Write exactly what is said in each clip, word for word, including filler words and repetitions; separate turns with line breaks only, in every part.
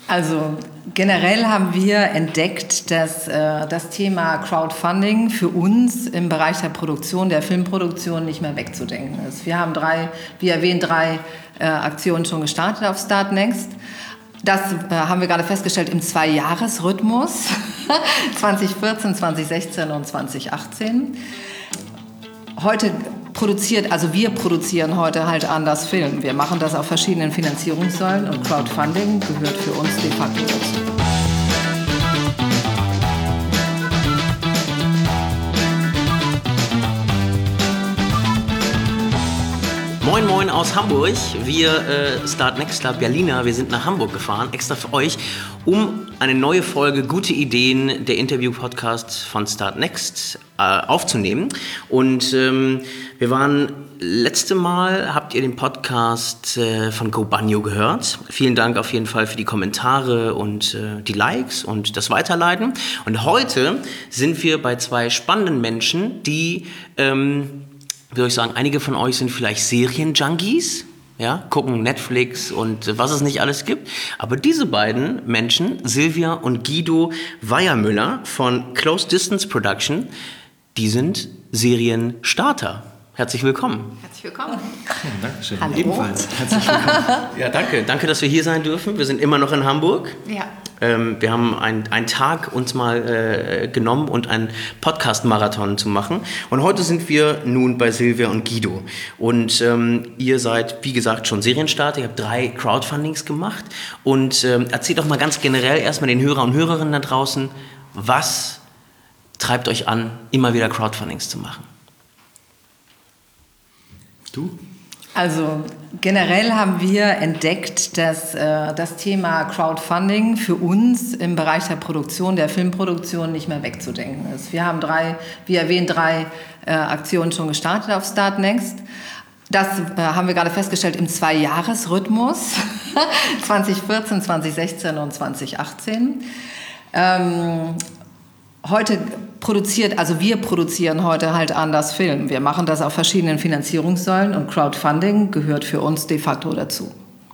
Also generell haben wir entdeckt, dass äh, das Thema Crowdfunding für uns im Bereich der Produktion, der Filmproduktion nicht mehr wegzudenken ist. Wir haben drei, wie erwähnt, drei äh, Aktionen schon gestartet auf Start Next. Das äh, haben wir gerade festgestellt im Zwei-Jahres-Rhythmus, zwanzig vierzehn, zwanzig sechzehn und zwanzig achtzehn. Heute produziert, also wir produzieren heute halt anders Film. Wir machen das auf verschiedenen Finanzierungssäulen und Crowdfunding gehört für uns de facto dazu.
Moin Moin aus Hamburg. Wir äh, Start Next Club Berliner, wir sind nach Hamburg gefahren, extra für euch, um eine neue Folge Gute Ideen, der Interview-Podcast von Start Next äh, aufzunehmen. Und ähm, wir waren letzte Mal, habt ihr den Podcast äh, von Go Banjo gehört. Vielen Dank auf jeden Fall für die Kommentare und äh, die Likes und das Weiterleiten. Und heute sind wir bei zwei spannenden Menschen, die... Ähm, wie soll ich sagen, einige von euch sind vielleicht Serien-Junkies, ja, gucken Netflix und was es nicht alles gibt. Aber diese beiden Menschen, Silvia und Guido Weiermüller von Close Distance Production, die sind Serienstarter. Herzlich willkommen.
Herzlich willkommen.
Ja, Dankeschön.
Hallo.
Ebenfalls. Herzlich willkommen.
Ja, danke. Danke, dass wir hier sein dürfen. Wir sind immer noch in Hamburg.
Ja.
Ähm, wir haben einen, einen Tag uns mal äh, genommen und einen Podcast-Marathon zu machen. Und heute sind wir nun bei Silvia und Guido. Und ähm, ihr seid, wie gesagt, schon Serienstarter. Ihr habt drei Crowdfundings gemacht. Und ähm, erzählt doch mal ganz generell erstmal den Hörer und Hörerinnen da draußen, was treibt euch an, immer wieder Crowdfundings zu machen?
Du?
Also generell haben wir entdeckt, dass äh, das Thema Crowdfunding für uns im Bereich der Produktion, der Filmproduktion nicht mehr wegzudenken ist. Wir haben drei, wie erwähnt, drei äh, Aktionen schon gestartet auf Start Next. Das äh, haben wir gerade festgestellt im Zwei-Jahres-Rhythmus, zwanzig vierzehn, zwanzig sechzehn und zwanzig achtzehn. Ähm, Heute produziert, also wir produzieren heute halt anders Film. Wir machen das auf verschiedenen Finanzierungssäulen und Crowdfunding gehört für uns de facto dazu.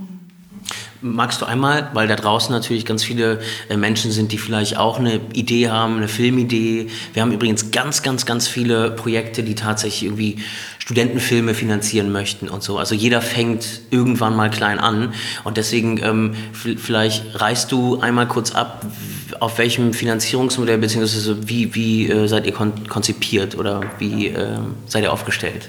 Magst du einmal, weil da draußen natürlich ganz viele äh, Menschen sind, die vielleicht auch eine Idee haben, eine Filmidee. Wir haben übrigens ganz, ganz, ganz viele Projekte, die tatsächlich irgendwie Studentenfilme finanzieren möchten und so. Also jeder fängt irgendwann mal klein an und deswegen ähm, f- vielleicht reißt du einmal kurz ab, auf welchem Finanzierungsmodell beziehungsweise wie, wie äh, seid ihr kon- konzipiert oder wie äh, seid ihr aufgestellt?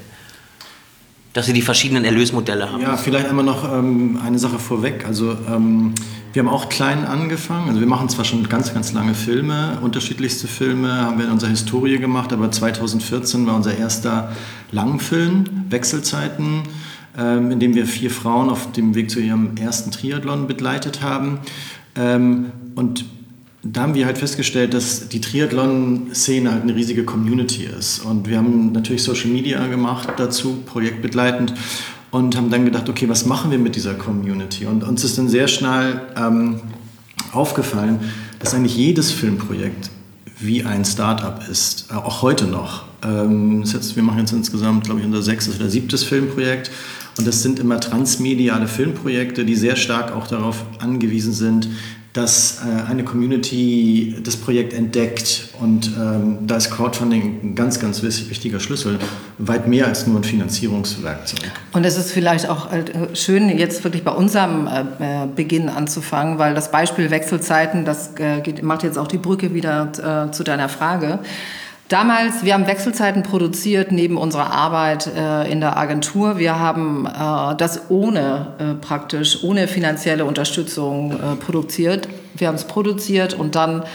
Dass sie die verschiedenen Erlösmodelle haben.
Ja, vielleicht einmal noch ähm, eine Sache vorweg. Also ähm, wir haben auch klein angefangen. Also wir machen zwar schon ganz, ganz lange Filme, unterschiedlichste Filme haben wir in unserer Historie gemacht, aber zwanzig vierzehn war unser erster Langfilm, Wechselzeiten, ähm, in dem wir vier Frauen auf dem Weg zu ihrem ersten Triathlon begleitet haben. Ähm, und da haben wir halt festgestellt, dass die Triathlon-Szene halt eine riesige Community ist. Und wir haben natürlich Social Media gemacht dazu, projektbegleitend, und haben dann gedacht, okay, was machen wir mit dieser Community? Und uns ist dann sehr schnell ähm, aufgefallen, dass eigentlich jedes Filmprojekt wie ein Start-up ist, auch heute noch. Ähm, das jetzt, wir machen jetzt insgesamt, glaube ich, unser sechstes oder siebtes Filmprojekt. Und das sind immer transmediale Filmprojekte, die sehr stark auch darauf angewiesen sind, dass äh, eine Community das Projekt entdeckt, und ähm, da ist Crowdfunding ein ganz, ganz wichtiger Schlüssel, weit mehr als nur ein Finanzierungswerkzeug.
Und es ist vielleicht auch äh, schön, jetzt wirklich bei unserem äh, Beginn anzufangen, weil das Beispiel Wechselzeiten, das äh, geht, macht jetzt auch die Brücke wieder äh, zu deiner Frage. Damals, wir haben Wechselzeiten produziert neben unserer Arbeit äh, in der Agentur. Wir haben äh, das ohne äh, praktisch, ohne finanzielle Unterstützung äh, produziert. Wir haben es produziert und dann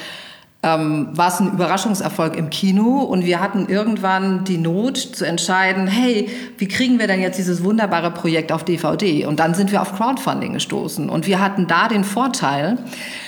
ähm, war es ein Überraschungserfolg im Kino. Und wir hatten irgendwann die Not zu entscheiden, hey, wie kriegen wir denn jetzt dieses wunderbare Projekt auf D V D? Und dann sind wir auf Crowdfunding gestoßen. Und wir hatten da den Vorteil,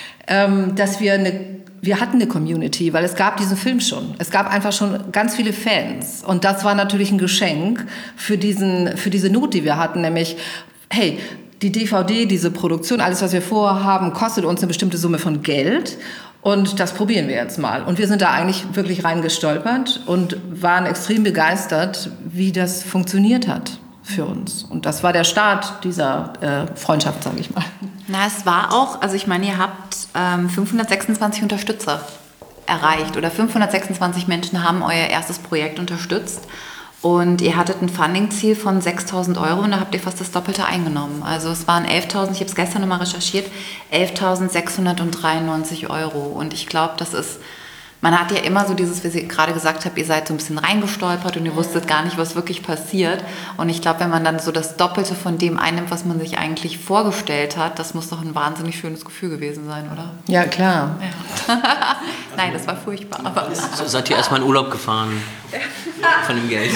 ähm, dass wir eine Wir hatten eine Community, weil es gab diesen Film schon. Es gab einfach schon ganz viele Fans. Und das war natürlich ein Geschenk für, diesen, für diese Not, die wir hatten. Nämlich, hey, die D V D, diese Produktion, alles, was wir vorhaben, kostet uns eine bestimmte Summe von Geld. Und das probieren wir jetzt mal. Und wir sind da eigentlich wirklich reingestolpert und waren extrem begeistert, wie das funktioniert hat. für uns. Und das war der Start dieser äh, Freundschaft, sage ich mal.
Na, es war auch, also ich meine, ihr habt ähm, fünfhundertsechsundzwanzig Unterstützer erreicht oder fünfhundertsechsundzwanzig Menschen haben euer erstes Projekt unterstützt und ihr hattet ein Funding-Ziel von sechstausend Euro und da habt ihr fast das Doppelte eingenommen. Also es waren elftausend, ich habe es gestern nochmal recherchiert, elftausendsechshundertdreiundneunzig Euro und ich glaube, das ist, man hat ja immer so dieses, wie Sie gerade gesagt habt, ihr seid so ein bisschen reingestolpert und ihr wusstet gar nicht, was wirklich passiert. Und ich glaube, wenn man dann so das Doppelte von dem einnimmt, was man sich eigentlich vorgestellt hat, das muss doch ein wahnsinnig schönes Gefühl gewesen sein, oder?
Ja, klar.
Ja. Nein, das war furchtbar. Aber
so, seid ihr erstmal in Urlaub gefahren von dem Geld?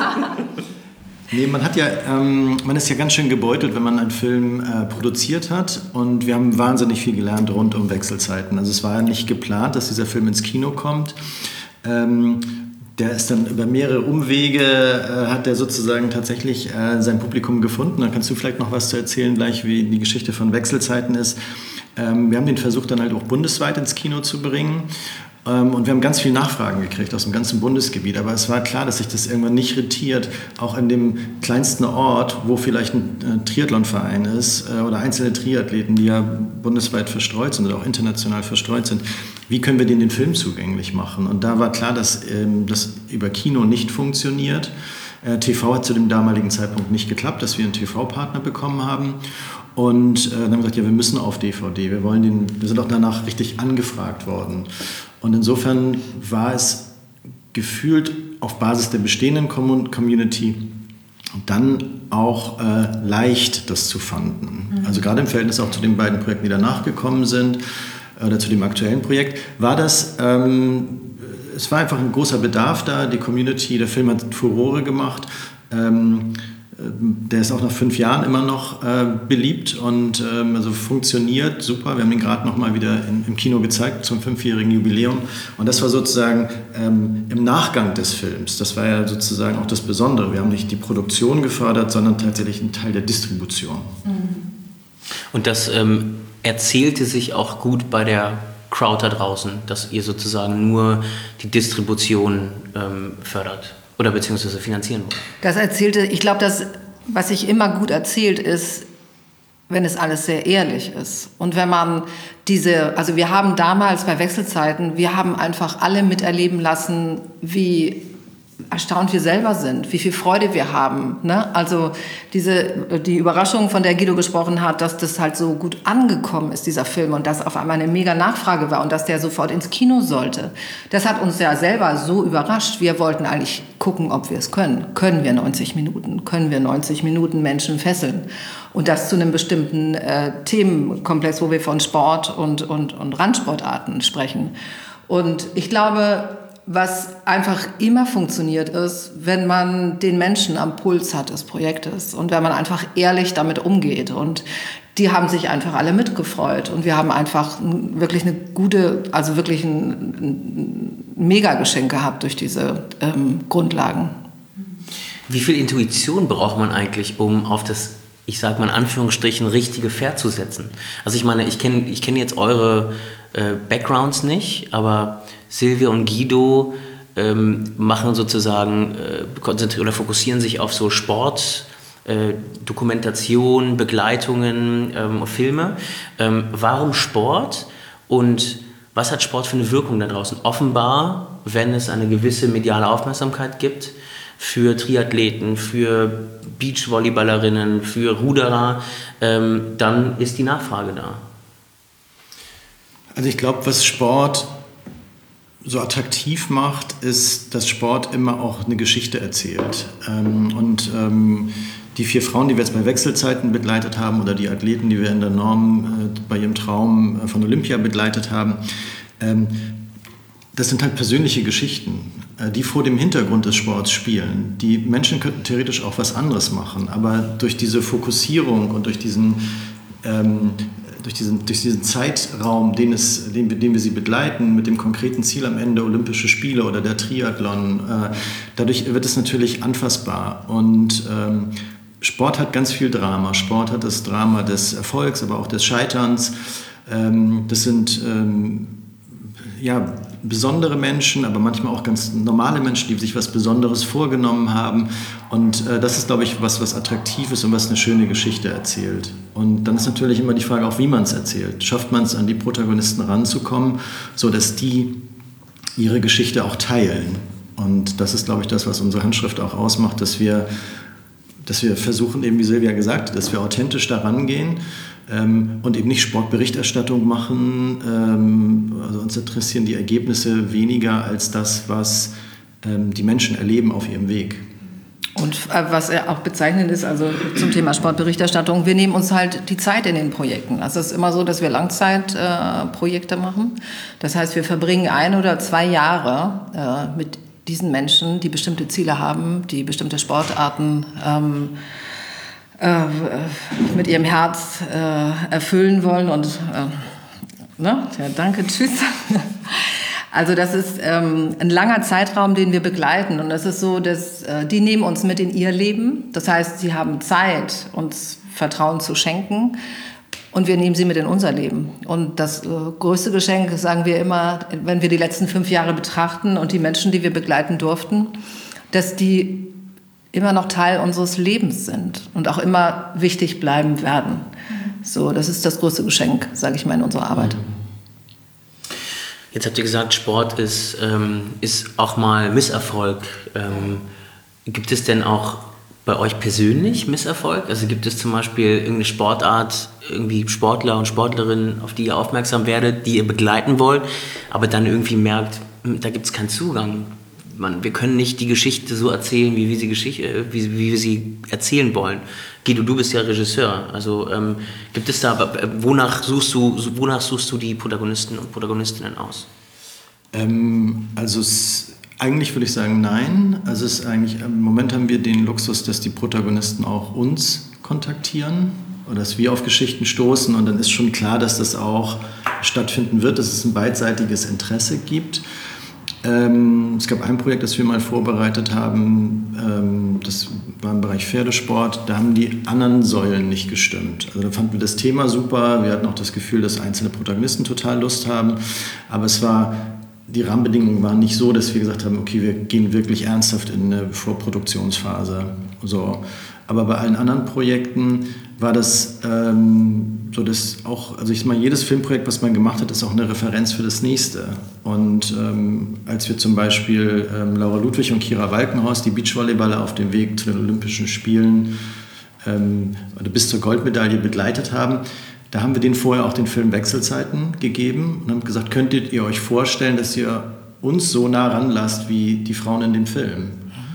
Nee, man hat ja, ähm, man ist ja ganz schön gebeutelt, wenn man einen Film äh, produziert hat und wir haben wahnsinnig viel gelernt rund um Wechselzeiten. Also es war ja nicht geplant, dass dieser Film ins Kino kommt. Ähm, der ist dann über mehrere Umwege, äh, hat der sozusagen tatsächlich äh, sein Publikum gefunden. Da kannst du vielleicht noch was zu erzählen, gleich wie die Geschichte von Wechselzeiten ist. Ähm, wir haben den versucht dann halt auch bundesweit ins Kino zu bringen. Und wir haben ganz viele Nachfragen gekriegt aus dem ganzen Bundesgebiet. Aber es war klar, dass sich das irgendwann nicht rentiert, auch in dem kleinsten Ort, wo vielleicht ein Triathlonverein ist oder einzelne Triathleten, die ja bundesweit verstreut sind oder auch international verstreut sind. Wie können wir denen den Film zugänglich machen? Und da war klar, dass das über Kino nicht funktioniert. T V hat zu dem damaligen Zeitpunkt nicht geklappt, dass wir einen T V-Partner bekommen haben. Und äh, dann haben wir gesagt, ja, wir müssen auf D V D. Wir wollen den, wir sind auch danach richtig angefragt worden. Und insofern war es gefühlt auf Basis der bestehenden Community dann auch äh, leicht, das zu fanden. Mhm. Also gerade im Verhältnis auch zu den beiden Projekten, die danach gekommen sind, oder zu dem aktuellen Projekt, war das, ähm, es war einfach ein großer Bedarf da. Die Community, der Film hat Furore gemacht. Ähm, Der ist auch nach fünf Jahren immer noch äh, beliebt und ähm, also funktioniert super. Wir haben ihn gerade noch mal wieder in, im Kino gezeigt zum fünfjährigen Jubiläum. Und das war sozusagen ähm, im Nachgang des Films. Das war ja sozusagen auch das Besondere. Wir haben nicht die Produktion gefördert, sondern tatsächlich einen Teil der Distribution.
Und das ähm, erzählte sich auch gut bei der Crowd da draußen, dass ihr sozusagen nur die Distribution ähm, fördert. Oder beziehungsweise finanzieren wollen.
Das erzählte, ich glaube, das, was sich immer gut erzählt, ist, wenn es alles sehr ehrlich ist. Und wenn man diese, also wir haben damals bei Wechselzeiten, wir haben einfach alle miterleben lassen, wie erstaunt wir selber sind, wie viel Freude wir haben. Ne? Also diese, die Überraschung, von der Guido gesprochen hat, dass das halt so gut angekommen ist, dieser Film, und dass auf einmal eine mega Nachfrage war und dass der sofort ins Kino sollte. Das hat uns ja selber so überrascht. Wir wollten eigentlich gucken, ob wir es können. Können wir neunzig Minuten? Können wir neunzig Minuten Menschen fesseln? Und das zu einem bestimmten äh, Themenkomplex, wo wir von Sport und, und, und Randsportarten sprechen. Und ich glaube, was einfach immer funktioniert ist, wenn man den Menschen am Puls hat des Projektes und wenn man einfach ehrlich damit umgeht. Und die haben sich einfach alle mitgefreut. Und wir haben einfach wirklich eine gute, also wirklich ein, ein Mega-Geschenk gehabt durch diese ähm, Grundlagen.
Wie viel Intuition braucht man eigentlich, um auf das, ich sage mal in Anführungsstrichen, richtige Pferd zu setzen? Also ich meine, ich kenne ich kenn jetzt eure äh, Backgrounds nicht, aber Silvia und Guido ähm, machen sozusagen, äh, konzentrieren oder fokussieren sich auf so Sport, äh, Dokumentation, Begleitungen, ähm, Filme. Ähm, warum Sport und was hat Sport für eine Wirkung da draußen? Offenbar, wenn es eine gewisse mediale Aufmerksamkeit gibt für Triathleten, für Beachvolleyballerinnen, für Ruderer, ähm, dann ist die Nachfrage da.
Also ich glaube, was Sport so attraktiv macht, ist, dass Sport immer auch eine Geschichte erzählt. Ähm, und ähm, die vier Frauen, die wir jetzt bei Wechselzeiten begleitet haben, oder die Athleten, die wir in der Norm äh, bei ihrem Traum äh, von Olympia begleitet haben, ähm, das sind halt persönliche Geschichten, äh, die vor dem Hintergrund des Sports spielen. Die Menschen könnten theoretisch auch was anderes machen, aber durch diese Fokussierung und durch diesen ähm, Durch diesen, durch diesen Zeitraum, den, es, den, den wir sie begleiten, mit dem konkreten Ziel am Ende, Olympische Spiele oder der Triathlon, äh, dadurch wird es natürlich anfassbar. Und ähm, Sport hat ganz viel Drama. Sport hat das Drama des Erfolgs, aber auch des Scheiterns. Ähm, das sind ähm, ja, besondere Menschen, aber manchmal auch ganz normale Menschen, die sich was Besonderes vorgenommen haben. Und äh, das ist, glaube ich, was, was attraktiv ist und was eine schöne Geschichte erzählt. Und dann ist natürlich immer die Frage auch, wie man es erzählt. Schafft man es, an die Protagonisten ranzukommen, sodass die ihre Geschichte auch teilen. Und das ist, glaube ich, das, was unsere Handschrift auch ausmacht, dass wir, dass wir versuchen, eben wie Silvia gesagt hat, dass wir authentisch daran gehen. Ähm, und eben nicht Sportberichterstattung machen. Ähm, also uns interessieren die Ergebnisse weniger als das, was ähm, die Menschen erleben auf ihrem Weg.
Und äh, was auch bezeichnend ist, also zum Thema Sportberichterstattung, wir nehmen uns halt die Zeit in den Projekten. Also es ist immer so, dass wir Langzeitprojekte äh, machen. Das heißt, wir verbringen ein oder zwei Jahre äh, mit diesen Menschen, die bestimmte Ziele haben, die bestimmte Sportarten ähm, mit ihrem Herz äh, erfüllen wollen und äh, ne? Ja, danke, tschüss. Also das ist ähm, ein langer Zeitraum, den wir begleiten und das ist so, dass äh, die nehmen uns mit in ihr Leben. Das heißt, sie haben Zeit, uns Vertrauen zu schenken und wir nehmen sie mit in unser Leben. Und das äh, größte Geschenk, sagen wir immer, wenn wir die letzten fünf Jahre betrachten und die Menschen, die wir begleiten durften, dass die immer noch Teil unseres Lebens sind und auch immer wichtig bleiben werden. So, das ist das größte Geschenk, sage ich mal, in unserer Arbeit.
Jetzt habt ihr gesagt, Sport ist, ähm, ist auch mal Misserfolg. Ähm, gibt es denn auch bei euch persönlich Misserfolg? Also gibt es zum Beispiel irgendeine Sportart, irgendwie Sportler und Sportlerinnen, auf die ihr aufmerksam werdet, die ihr begleiten wollt, aber dann irgendwie merkt, da gibt es keinen Zugang? Man, wir können nicht die Geschichte so erzählen, wie wir sie, Geschichte, wie, wie wir sie erzählen wollen. Guido, du bist ja Regisseur. Also ähm, gibt es da, wonach suchst du, wonach suchst du die Protagonisten und Protagonistinnen aus?
Ähm, also es, eigentlich würde ich sagen, nein. Also es ist eigentlich, im Moment haben wir den Luxus, dass die Protagonisten auch uns kontaktieren oder dass wir auf Geschichten stoßen und dann ist schon klar, dass das auch stattfinden wird, dass es ein beidseitiges Interesse gibt. Ähm, es gab ein Projekt, das wir mal vorbereitet haben, ähm, das war im Bereich Pferdesport, da haben die anderen Säulen nicht gestimmt. Also da fanden wir das Thema super, wir hatten auch das Gefühl, dass einzelne Protagonisten total Lust haben, aber es war, die Rahmenbedingungen waren nicht so, dass wir gesagt haben, okay, wir gehen wirklich ernsthaft in eine Vorproduktionsphase. So. Aber bei allen anderen Projekten war das ähm, so, dass auch, also ich meine, jedes Filmprojekt, was man gemacht hat, ist auch eine Referenz für das nächste. Und ähm, als wir zum Beispiel ähm, Laura Ludwig und Kira Walkenhorst, die Beachvolleyballer auf dem Weg zu den Olympischen Spielen ähm, oder bis zur Goldmedaille begleitet haben, da haben wir denen vorher auch den Film Wechselzeiten gegeben und haben gesagt, könntet ihr euch vorstellen, dass ihr uns so nah ranlasst wie die Frauen in dem Film?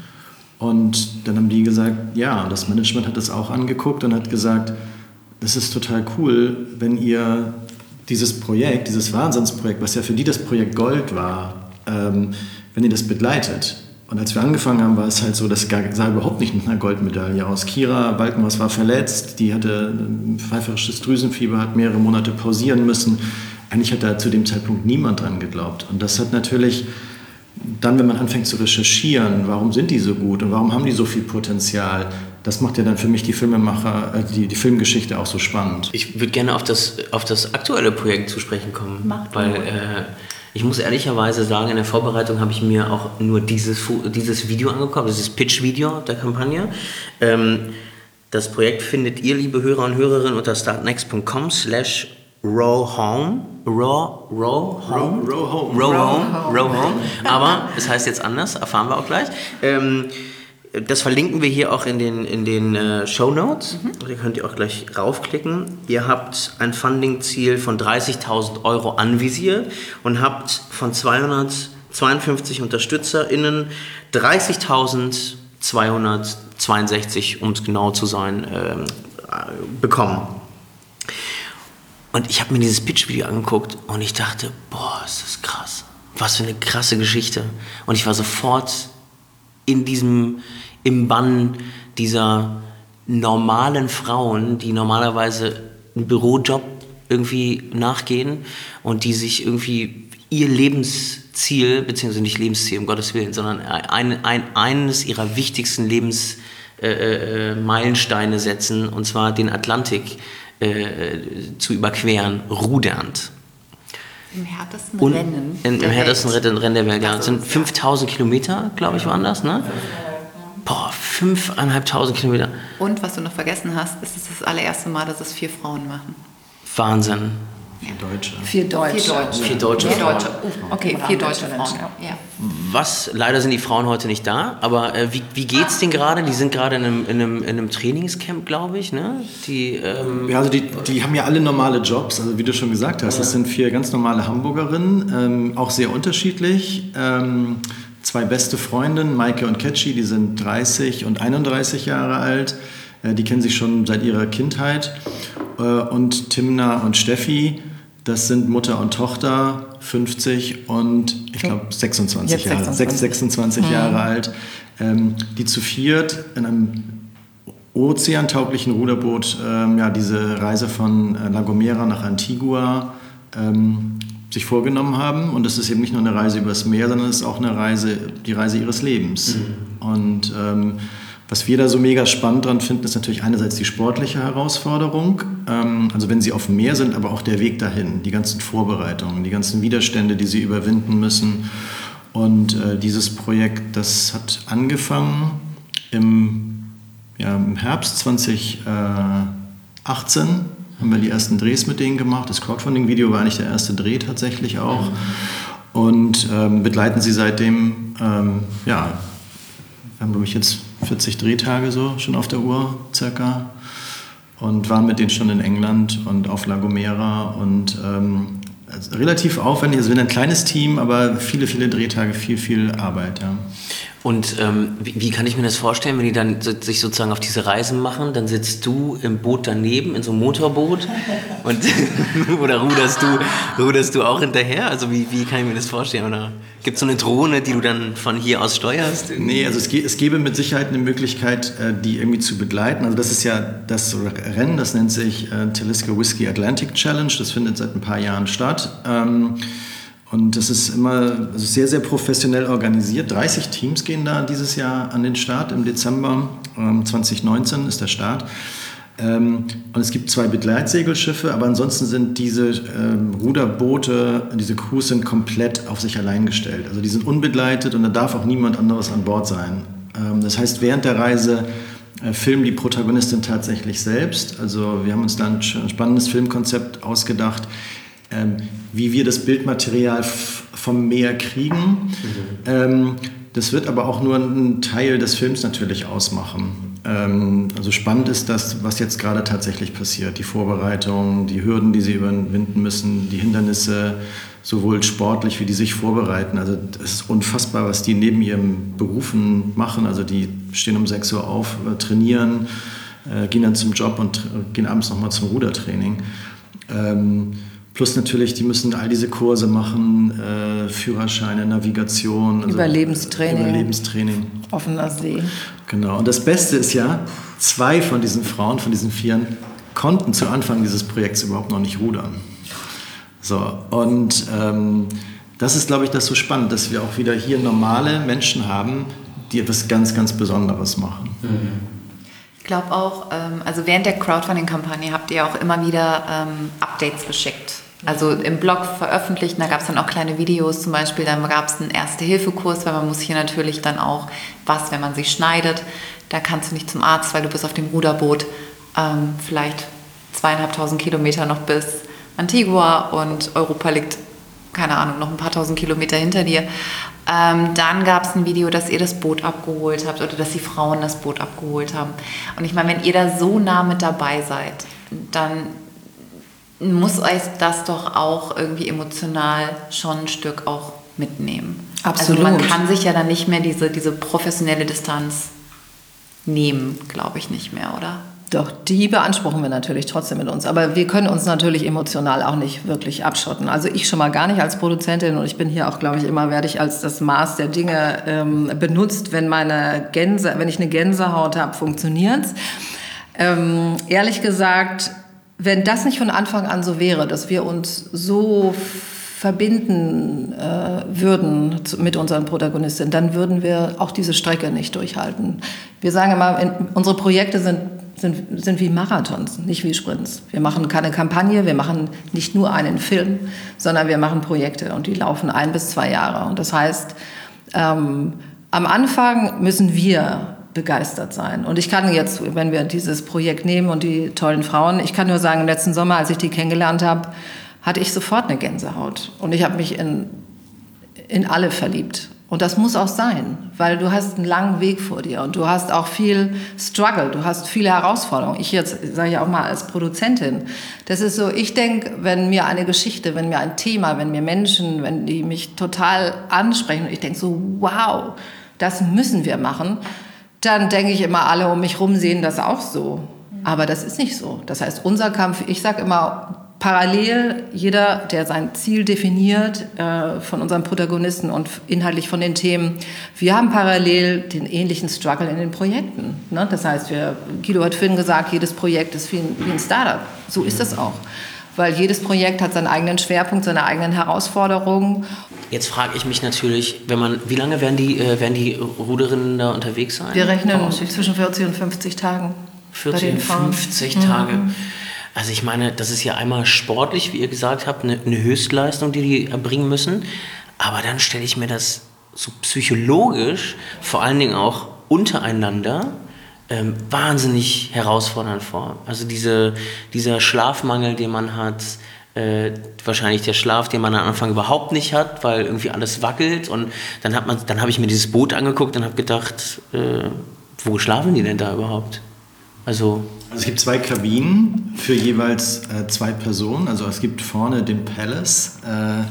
Und dann haben die gesagt, ja, das Management hat das auch angeguckt und hat gesagt, das ist total cool, wenn ihr dieses Projekt, dieses Wahnsinnsprojekt, was ja für die das Projekt Gold war, ähm, wenn ihr das begleitet. Und als wir angefangen haben, war es halt so, das sah überhaupt nicht nach einer Goldmedaille aus. Kira Walkenhorst war verletzt, die hatte ein pfeiferisches Drüsenfieber, hat mehrere Monate pausieren müssen. Eigentlich hat da zu dem Zeitpunkt niemand dran geglaubt. Und das hat natürlich dann, wenn man anfängt zu recherchieren, warum sind die so gut und warum haben die so viel Potenzial, das macht ja dann für mich die Filmemacher, äh, die, die Filmgeschichte auch so spannend.
Ich würde gerne auf das, auf das aktuelle Projekt zu sprechen kommen,
Macht
weil äh, ich muss ehrlicherweise sagen, in der Vorbereitung habe ich mir auch nur dieses, dieses Video angeguckt, dieses Pitch-Video der Kampagne. Ähm, das Projekt findet ihr, liebe Hörer und Hörerinnen, unter startnext punkt com slash Row Home, Row, Row Home,
Row, row Home,
Row Home, Row Home, aber es heißt jetzt anders, erfahren wir auch gleich. Ähm, das verlinken wir hier auch in den, in den äh, Shownotes, mhm. Da könnt ihr auch gleich raufklicken. Ihr habt ein Funding-Ziel von dreißigtausend Euro anvisiert und habt von zweihundertzweiundfünfzig UnterstützerInnen dreißigtausendzweihundertzweiundsechzig, um es genau zu sein, äh, bekommen. Und ich habe mir dieses Pitch-Video angeguckt und ich dachte, boah, ist das krass. Was für eine krasse Geschichte. Und ich war sofort in diesem, im Bann dieser normalen Frauen, die normalerweise einen Bürojob irgendwie nachgehen und die sich irgendwie ihr Lebensziel, beziehungsweise nicht Lebensziel, um Gottes Willen, sondern ein, ein, eines ihrer wichtigsten Lebensmeilensteine äh, setzen, und zwar den Atlantik zu überqueren, rudernd.
Im härtesten
Und
Rennen.
In, Im härtesten Welt. Rennen der Welt, ja. Das sind fünftausend Kilometer, glaube ich, waren das, ne? Boah, fünftausendfünfhundert Kilometer.
Und was du noch vergessen hast, ist es das allererste Mal, dass es vier Frauen machen.
Wahnsinn.
Vier Deutsche.
Vier Deutsche.
Vier Deutsche.
Vier deutsche
Vier
Frauen.
Deutsche. Oh, okay, vier deutsche Frauen. Ja.
Was, leider sind die Frauen heute nicht da, aber äh, wie, wie geht's denen gerade? Die sind gerade in einem, in, einem, in einem Trainingscamp, glaube ich, ne? Die, ähm
ja, also die, die haben ja alle normale Jobs, also wie du schon gesagt hast, das sind vier ganz normale Hamburgerinnen, ähm, auch sehr unterschiedlich. Ähm, zwei beste Freundinnen, Maike und Ketschi, die sind dreißig und einunddreißig Jahre alt. Äh, die kennen sich schon seit ihrer Kindheit. Äh, und Timna und Steffi, das sind Mutter und Tochter, fünfzig und ich glaube sechsundzwanzig Jahre, sechsundzwanzig, sechsundzwanzig mhm. Jahre alt, ähm, die zu viert in einem ozeantauglichen Ruderboot ähm, ja, diese Reise von äh, La Gomera nach Antigua ähm, sich vorgenommen haben. Und das ist eben nicht nur eine Reise übers Meer, sondern es ist auch eine Reise, die Reise ihres Lebens. Mhm. Und ähm, was wir da so mega spannend dran finden, ist natürlich einerseits die sportliche Herausforderung, ähm, also wenn sie auf dem Meer sind, aber auch der Weg dahin, die ganzen Vorbereitungen, die ganzen Widerstände, die sie überwinden müssen. Und äh, dieses Projekt, das hat angefangen im, ja, im Herbst zwanzig achtzehn, haben wir die ersten Drehs mit denen gemacht. Das Crowdfunding-Video war eigentlich der erste Dreh tatsächlich auch. Und ähm, begleiten sie seitdem, ähm, ja, wir haben, glaube ich, jetzt vierzig Drehtage so schon auf der Uhr circa und waren mit denen schon in England und auf La Gomera und ähm, also relativ aufwendig. Also wir sind ein kleines Team, aber viele, viele Drehtage, viel, viel Arbeit, ja.
Und ähm, wie, wie kann ich mir das vorstellen, wenn die dann so, sich sozusagen auf diese Reisen machen, dann sitzt du im Boot daneben, in so einem Motorboot und oder ruderst du, ruderst du auch hinterher? Also wie, wie kann ich mir das vorstellen? Oder gibt es so eine Drohne, die du dann von hier aus steuerst?
Nee, also es, es gäbe mit Sicherheit eine Möglichkeit, die irgendwie zu begleiten. Also das ist ja das Rennen, das nennt sich äh, Talisker Whisky Atlantic Challenge, das findet seit ein paar Jahren statt. Ähm, Und das ist immer also sehr, sehr professionell organisiert. dreißig Teams gehen da dieses Jahr an den Start im Dezember. Ähm, zwanzig neunzehn ist der Start. Ähm, und es gibt zwei Begleitsegelschiffe, aber ansonsten sind diese ähm, Ruderboote, diese Crews sind komplett auf sich allein gestellt. Also die sind unbegleitet und da darf auch niemand anderes an Bord sein. Ähm, das heißt, während der Reise äh, filmen die Protagonistin tatsächlich selbst. Also wir haben uns da ein spannendes Filmkonzept ausgedacht, Ähm, wie wir das Bildmaterial f- vom Meer kriegen. Mhm. Ähm, das wird aber auch nur einen Teil des Films natürlich ausmachen. Ähm, also spannend ist das, was jetzt gerade tatsächlich passiert. Die Vorbereitung, die Hürden, die sie überwinden müssen, die Hindernisse, sowohl sportlich, wie die sich vorbereiten. Also es ist unfassbar, was die neben ihren Berufen machen. Also die stehen um sechs Uhr auf, äh, trainieren, äh, gehen dann zum Job und äh, gehen abends nochmal zum Rudertraining. Ähm, Plus natürlich, die müssen all diese Kurse machen, äh, Führerscheine, Navigation. Also
Überlebenstraining.
Überlebenstraining.
Offener See.
Genau. Und das Beste ist ja, zwei von diesen Frauen, von diesen Vieren, konnten zu Anfang dieses Projekts überhaupt noch nicht rudern. So, und ähm, das ist, glaube ich, das so spannend, dass wir auch wieder hier normale Menschen haben, die etwas ganz, ganz Besonderes machen.
Mhm.
Ich glaube auch, ähm, also während der Crowdfunding-Kampagne habt ihr auch immer wieder ähm, Updates geschickt. Also im Blog veröffentlicht, da gab es dann auch kleine Videos zum Beispiel, dann gab es einen Erste-Hilfe-Kurs, weil man muss hier natürlich dann auch, was, wenn man sich schneidet, da kannst du nicht zum Arzt, weil du bist auf dem Ruderboot, ähm, vielleicht zweieinhalbtausend Kilometer noch bis Antigua und Europa liegt, keine Ahnung, noch ein paar tausend Kilometer hinter dir. Ähm, dann gab es ein Video, dass ihr das Boot abgeholt habt oder dass die Frauen das Boot abgeholt haben. Und ich meine, wenn ihr da so nah mit dabei seid, dann muss euch das doch auch irgendwie emotional schon ein Stück auch mitnehmen.
Absolut.
Also man kann sich ja dann nicht mehr diese, diese professionelle Distanz nehmen, glaube ich nicht mehr, oder?
Doch, die beanspruchen wir natürlich trotzdem mit uns. Aber wir können uns natürlich emotional auch nicht wirklich abschotten. Also ich schon mal gar nicht als Produzentin und ich bin hier auch, glaube ich, immer, werde ich als das Maß der Dinge ähm, benutzt. Wenn meine Gänse, wenn ich eine Gänsehaut habe, funktioniert's. Ähm, ehrlich gesagt, wenn das nicht von Anfang an so wäre, dass wir uns so verbinden äh, würden zu, mit unseren Protagonistinnen, dann würden wir auch diese Strecke nicht durchhalten. Wir sagen immer, in, unsere Projekte sind sind, sind wie Marathons, nicht wie Sprints. Wir machen keine Kampagne, wir machen nicht nur einen Film, sondern wir machen Projekte und die laufen ein bis zwei Jahre. Und das heißt, ähm, am Anfang müssen wir begeistert sein. Und ich kann jetzt, wenn wir dieses Projekt nehmen und die tollen Frauen, ich kann nur sagen, im letzten Sommer, als ich die kennengelernt habe, hatte ich sofort eine Gänsehaut. Und ich habe mich in, in alle verliebt. Und das muss auch sein, weil du hast einen langen Weg vor dir und du hast auch viel Struggle, du hast viele Herausforderungen. Ich jetzt sage ja auch mal als Produzentin, das ist so, ich denke, wenn mir eine Geschichte, wenn mir ein Thema, wenn mir Menschen, wenn die mich total ansprechen und ich denke so, wow, das müssen wir machen, dann denke ich immer, alle um mich rum sehen das auch so. Aber das ist nicht so. Das heißt, unser Kampf, ich sage immer, parallel, jeder, der sein Ziel definiert, äh, von unseren Protagonisten und inhaltlich von den Themen, wir haben parallel den ähnlichen Struggle in den Projekten. Ne? Das heißt, wir, Guido hat vorhin gesagt, jedes Projekt ist wie ein, wie ein Startup. So ist das auch. Weil jedes Projekt hat seinen eigenen Schwerpunkt, seine eigenen Herausforderungen.
Jetzt frage ich mich natürlich, wenn man, wie lange werden die, äh, werden die Ruderinnen da unterwegs sein?
Wir rechnen zwischen vierzig und fünfzig Tagen.
vierzig und fünfzig Tage. Mhm. Also ich meine, das ist ja einmal sportlich, wie ihr gesagt habt, eine, eine Höchstleistung, die die erbringen müssen. Aber dann stelle ich mir das so psychologisch, vor allen Dingen auch untereinander, ähm, wahnsinnig herausfordernd vor. Also diese, dieser Schlafmangel, den man hat, äh, wahrscheinlich der Schlaf, den man am Anfang überhaupt nicht hat, weil irgendwie alles wackelt. Und dann hat man, dann habe ich mir dieses Boot angeguckt und habe gedacht, äh, wo schlafen die denn da überhaupt? Also,
also es gibt zwei Kabinen für jeweils äh, zwei Personen. Also es gibt vorne den Palace. Äh,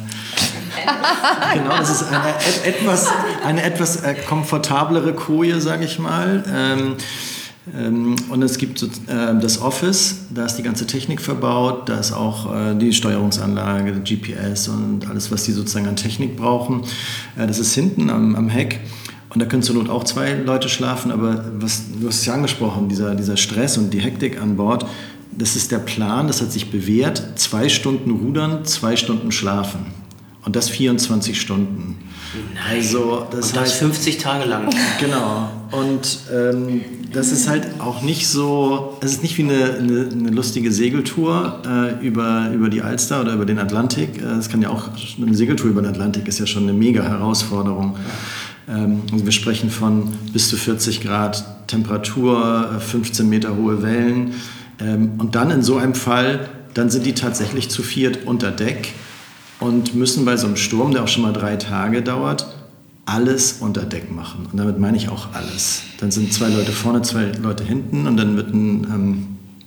genau, das ist eine et, etwas, eine etwas äh, komfortablere Koje, sage ich mal. Ähm, ähm, und es gibt so, äh, das Office, da ist die ganze Technik verbaut, da ist auch äh, die Steuerungsanlage, G P S und alles, was die sozusagen an Technik brauchen. Äh, das ist hinten am, am Heck. Und da können zur Not auch zwei Leute schlafen, aber was, du hast es ja angesprochen, dieser, dieser Stress und die Hektik an Bord, das ist der Plan, das hat sich bewährt, zwei Stunden rudern, zwei Stunden schlafen. Und das vierundzwanzig Stunden.
Nein.
Also, das
und das
heißt,
fünfzig Tage lang.
Genau. Und ähm, das ist halt auch nicht so, es ist nicht wie eine, eine, eine lustige Segeltour äh, über, über die Alster oder über den Atlantik. Es kann ja auch, eine Segeltour über den Atlantik ist ja schon eine mega Herausforderung. Ähm, also wir sprechen von bis zu vierzig Grad Temperatur, fünfzehn Meter hohe Wellen. Ähm, und dann in so einem Fall, dann sind die tatsächlich zu viert unter Deck und müssen bei so einem Sturm, der auch schon mal drei Tage dauert, alles unter Deck machen. Und damit meine ich auch alles. Dann sind zwei Leute vorne, zwei Leute hinten und dann wird ein, ähm,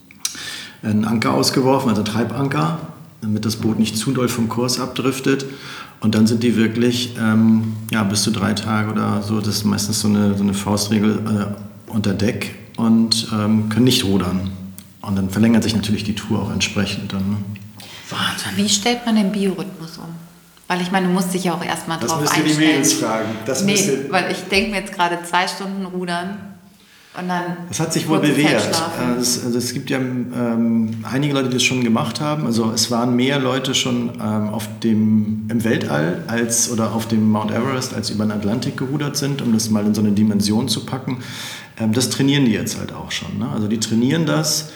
ein Anker ausgeworfen, also Treibanker, damit das Boot nicht zu doll vom Kurs abdriftet. Und dann sind die wirklich ähm, ja, bis zu drei Tage oder so, das ist meistens so eine, so eine Faustregel, äh, unter Deck und ähm, können nicht rudern. Und dann verlängert sich natürlich die Tour auch entsprechend dann. Ne?
Wahnsinn.
Wie stellt man den Biorhythmus um? Weil ich meine, du musst dich ja auch erstmal drauf einstellen. Das müsst ihr die Mädels fragen. Das nee, ihr... weil ich denke mir jetzt gerade zwei Stunden rudern und dann...
Das hat sich wohl bewährt. Es, also es gibt ja ähm, einige Leute, die das schon gemacht haben. Also es waren mehr Leute schon ähm, auf dem, im Weltall als, oder auf dem Mount Everest, als über den Atlantik gerudert sind, um das mal in so eine Dimension zu packen. Ähm, das trainieren die jetzt halt auch schon. Ne? Also die trainieren das.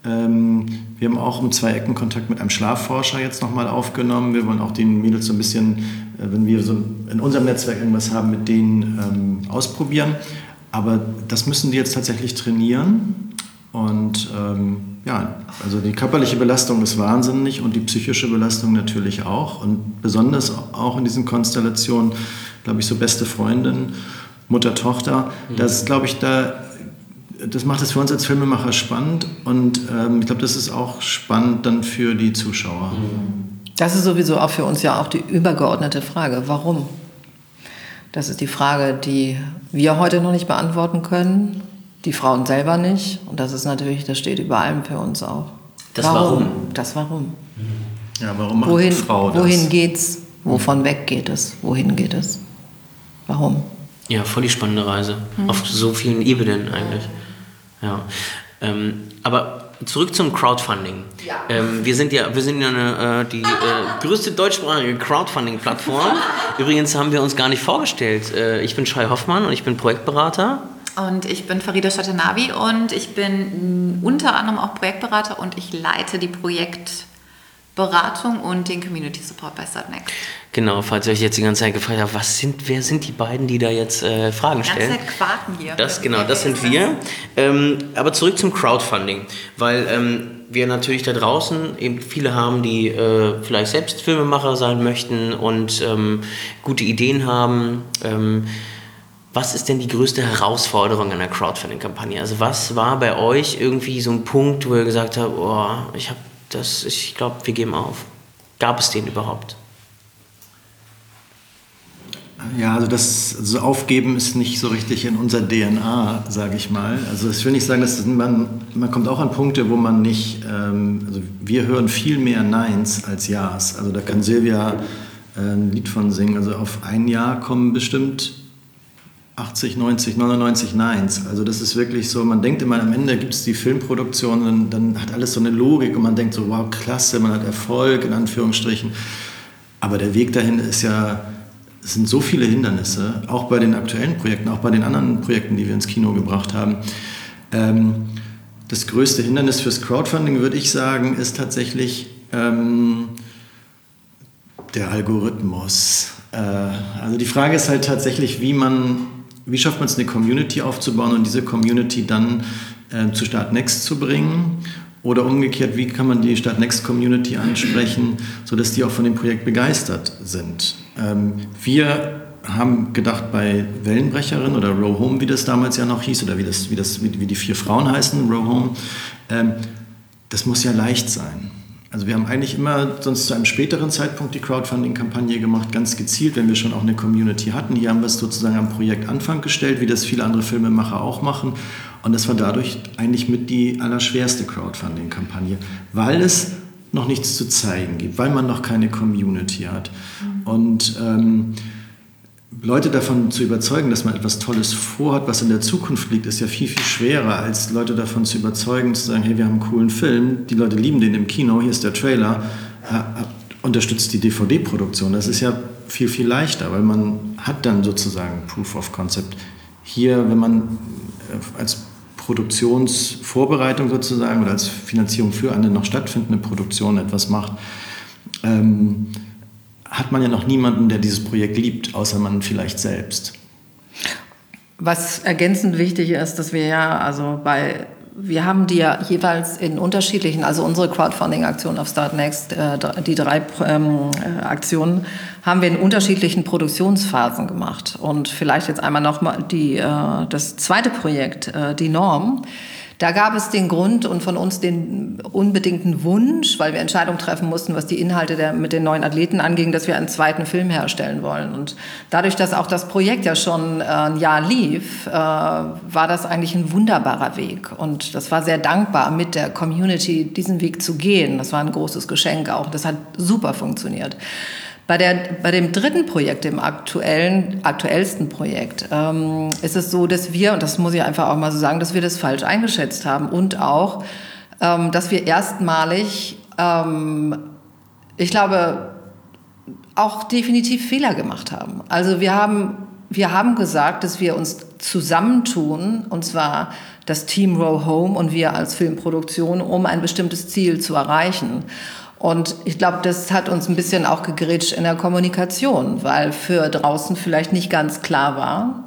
Wir haben auch um zwei Ecken Kontakt mit einem Schlafforscher jetzt nochmal aufgenommen. Wir wollen auch den Mädels so ein bisschen, wenn wir so in unserem Netzwerk irgendwas haben, mit denen ähm, ausprobieren. Aber das müssen die jetzt tatsächlich trainieren. Und ähm, ja, also die körperliche Belastung ist wahnsinnig und die psychische Belastung natürlich auch. Und besonders auch in diesen Konstellationen, glaube ich, so beste Freundin, Mutter, Tochter. Das ist, glaube ich, da... Das macht es für uns als Filmemacher spannend und ähm, ich glaube, das ist auch spannend dann für die Zuschauer.
Das ist sowieso auch für uns ja auch die übergeordnete Frage. Warum? Das ist die Frage, die wir heute noch nicht beantworten können, die Frauen selber nicht. Und das ist natürlich, das steht über allem für uns auch.
Das Warum? Warum?
Das Warum.
Ja, warum macht
wohin,
die Frau das?
Wohin geht's? Wovon weg geht es? Wohin geht es? Warum?
Ja, voll die spannende Reise. Mhm. Auf so vielen Ebenen eigentlich. Ja, ähm, aber zurück zum Crowdfunding. Ja. Ähm, wir sind ja, wir sind ja eine, äh, die äh, größte deutschsprachige Crowdfunding-Plattform. Übrigens haben wir uns gar nicht vorgestellt. Äh, ich bin Shai Hoffmann und ich bin Projektberater.
Und ich bin Farida Chatenavi und ich bin unter anderem auch Projektberater und ich leite die Projektberatung und den Community Support bei Startnext.
Genau, falls ihr euch jetzt die ganze Zeit gefragt habt, was sind, wer sind die beiden, die da jetzt äh, Fragen stellen?
Die ganze Zeit quaken hier.
Das, genau, das sind wir. Ähm, aber zurück zum Crowdfunding, weil ähm, wir natürlich da draußen eben viele haben, die äh, vielleicht selbst Filmemacher sein möchten und ähm, gute Ideen haben. Ähm, was ist denn die größte Herausforderung einer Crowdfunding-Kampagne? Also was war bei euch irgendwie so ein Punkt, wo ihr gesagt habt, oh, ich habe das, ich glaube, wir geben auf. Gab es den überhaupt?
Ja, also das also Aufgeben ist nicht so richtig in unser D N A, sage ich mal. Also ich will nicht sagen, dass man, man kommt auch an Punkte, wo man nicht, ähm, also wir hören viel mehr Neins als Ja's. Also da kann Silvia äh, ein Lied von singen. Also auf ein Jahr kommen bestimmt achtzig, neunzig, neunundneunzig Neins. Also das ist wirklich so, man denkt immer, am Ende gibt es die Filmproduktion und dann hat alles so eine Logik und man denkt so, wow, klasse, man hat Erfolg, in Anführungsstrichen. Aber der Weg dahin ist ja... Es sind so viele Hindernisse, auch bei den aktuellen Projekten, auch bei den anderen Projekten, die wir ins Kino gebracht haben. Ähm, das größte Hindernis fürs Crowdfunding, würde ich sagen, ist tatsächlich ähm, der Algorithmus. Äh, also die Frage ist halt tatsächlich, wie man, wie schafft man es, eine Community aufzubauen und diese Community dann äh, zu Startnext zu bringen. Oder umgekehrt, wie kann man die Startnext-Community ansprechen, sodass die auch von dem Projekt begeistert sind. Ähm, wir haben gedacht, bei Wellenbrecherin oder Row Home, wie das damals ja noch hieß, oder wie, das, wie, das, wie, wie die vier Frauen heißen, Row Home, ähm, das muss ja leicht sein. Also wir haben eigentlich immer sonst zu einem späteren Zeitpunkt die Crowdfunding-Kampagne gemacht, ganz gezielt, wenn wir schon auch eine Community hatten. Hier haben wir es sozusagen am Projektanfang gestellt, wie das viele andere Filmemacher auch machen. Und das war dadurch eigentlich mit die allerschwerste Crowdfunding-Kampagne, weil es noch nichts zu zeigen gibt, weil man noch keine Community hat. Mhm. Und ähm, Leute davon zu überzeugen, dass man etwas Tolles vorhat, was in der Zukunft liegt, ist ja viel, viel schwerer, als Leute davon zu überzeugen, zu sagen, hey, wir haben einen coolen Film, die Leute lieben den im Kino, hier ist der Trailer, unterstützt die D V D-Produktion. Das ist ja viel, viel leichter, weil man hat dann sozusagen Proof of Concept. Hier, wenn man als Produktionsvorbereitung sozusagen oder als Finanzierung für eine noch stattfindende Produktion etwas macht, ähm, hat man ja noch niemanden, der dieses Projekt liebt, außer man vielleicht selbst.
Was ergänzend wichtig ist, dass wir ja, also bei, wir haben die ja jeweils in unterschiedlichen, also unsere Crowdfunding-Aktion auf Startnext, äh, die drei ähm, Aktionen, haben wir in unterschiedlichen Produktionsphasen gemacht. Und vielleicht jetzt einmal nochmal die, äh, das zweite Projekt, äh, die Norm. Da gab es den Grund und von uns den unbedingten Wunsch, weil wir Entscheidungen treffen mussten, was die Inhalte der, mit den neuen Athleten anging, dass wir einen zweiten Film herstellen wollen. Und dadurch, dass auch das Projekt ja schon äh, ein Jahr lief, äh, war das eigentlich ein wunderbarer Weg. Und das war sehr dankbar, mit der Community diesen Weg zu gehen. Das war ein großes Geschenk auch. Das hat super funktioniert. Bei, der, bei dem dritten Projekt, dem aktuellen, aktuellsten Projekt, ähm, ist es so, dass wir, und das muss ich einfach auch mal so sagen, dass wir das falsch eingeschätzt haben und auch, ähm, dass wir erstmalig, ähm, ich glaube, auch definitiv Fehler gemacht haben. Also wir haben, wir haben gesagt, dass wir uns zusammentun, und zwar das Team Row Home und wir als Filmproduktion, um ein bestimmtes Ziel zu erreichen. Und ich glaube, das hat uns ein bisschen auch gegrätscht in der Kommunikation, weil für draußen vielleicht nicht ganz klar war,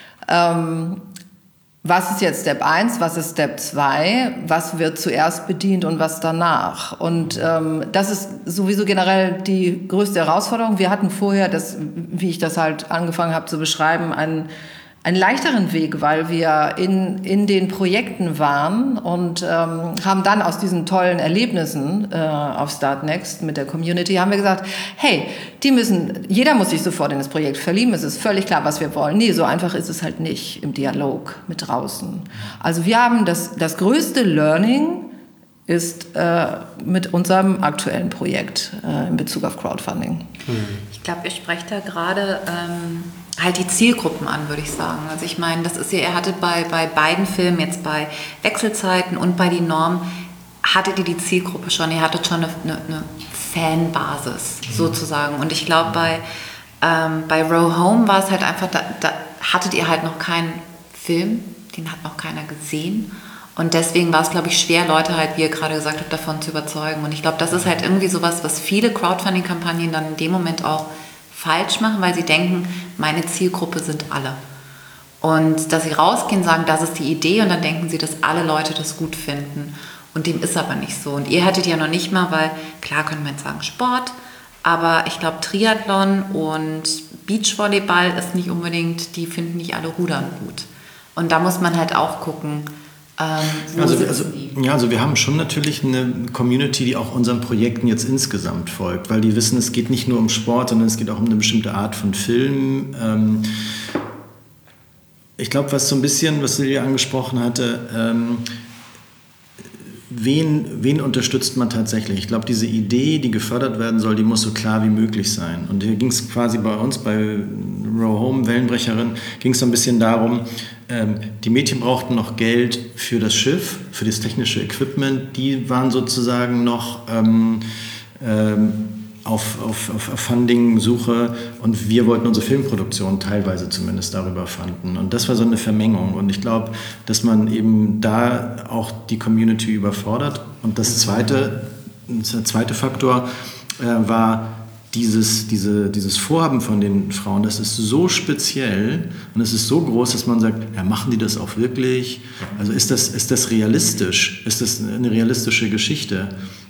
ähm, was ist jetzt Step eins, was ist Step zwei, was wird zuerst bedient und was danach. Und ähm, das ist sowieso generell die größte Herausforderung. Wir hatten vorher, das, wie ich das halt angefangen habe zu beschreiben, einen einen leichteren Weg, weil wir in, in den Projekten waren und ähm, haben dann aus diesen tollen Erlebnissen äh, auf Startnext mit der Community, haben wir gesagt, hey, die müssen, jeder muss sich sofort in das Projekt verlieben, es ist völlig klar, was wir wollen. Nee, so einfach ist es halt nicht im Dialog mit draußen. Also wir haben das, das größte Learning ist äh, mit unserem aktuellen Projekt äh, in Bezug auf Crowdfunding.
Ich glaube, ihr sprecht da gerade ähm, halt die Zielgruppen an, würde ich sagen. Also ich meine, das ist ja, ihr hattet bei, bei beiden Filmen, jetzt bei Wechselzeiten und bei Die Norm, hattet ihr die Zielgruppe schon, ihr hattet schon eine, eine, eine Fanbasis sozusagen. Und ich glaube, bei, ähm, bei Row Home war es halt einfach, da, da hattet ihr halt noch keinen Film, den hat noch keiner gesehen. Und deswegen war es, glaube ich, schwer, Leute halt, wie ihr gerade gesagt habt, davon zu überzeugen. Und ich glaube, das ist halt irgendwie sowas, was viele Crowdfunding-Kampagnen dann in dem Moment auch falsch machen, weil sie denken, meine Zielgruppe sind alle. Und dass sie rausgehen und sagen, das ist die Idee, und dann denken sie, dass alle Leute das gut finden. Und dem ist aber nicht so. Und ihr hattet ja noch nicht mal, weil, klar könnte man jetzt sagen Sport, aber ich glaube Triathlon und Beachvolleyball ist nicht unbedingt, die finden nicht alle Rudern gut. Und da muss man halt auch gucken, Ähm, wo
also,
sitzen
also,
die?
ja, also wir haben schon natürlich eine Community, die auch unseren Projekten jetzt insgesamt folgt, weil die wissen, es geht nicht nur um Sport, sondern es geht auch um eine bestimmte Art von Film. Ähm, ich glaube, was so ein bisschen, was Silvia angesprochen hatte, ähm, wen, wen unterstützt man tatsächlich? Ich glaube, diese Idee, die gefördert werden soll, die muss so klar wie möglich sein. Und hier ging es quasi bei uns, bei Row Home, Wellenbrecherin, ging es so ein bisschen darum, ähm, die Mädchen brauchten noch Geld für das Schiff, für das technische Equipment. Die waren sozusagen noch ähm, ähm, auf, auf, auf Funding-Suche, und wir wollten unsere Filmproduktion teilweise zumindest darüber fanden. Und das war so eine Vermengung. Und ich glaube, dass man eben da auch die Community überfordert. Und das zweite, der zweite Faktor äh, war, Dieses, diese, dieses Vorhaben von den Frauen, das ist so speziell und es ist so groß, dass man sagt, ja, machen die das auch wirklich? Also ist das, ist das realistisch? Ist das eine realistische Geschichte?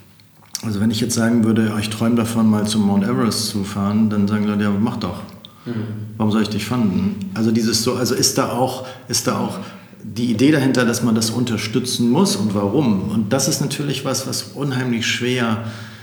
Also wenn ich jetzt sagen würde, ich träume davon, mal zum Mount Everest zu fahren, dann sagen Leute, ja, mach doch. Warum soll ich dich fanden? Also dieses so, also ist da auch, ist da auch die Idee dahinter, dass man das unterstützen muss, und warum? Und das ist natürlich was, was unheimlich schwer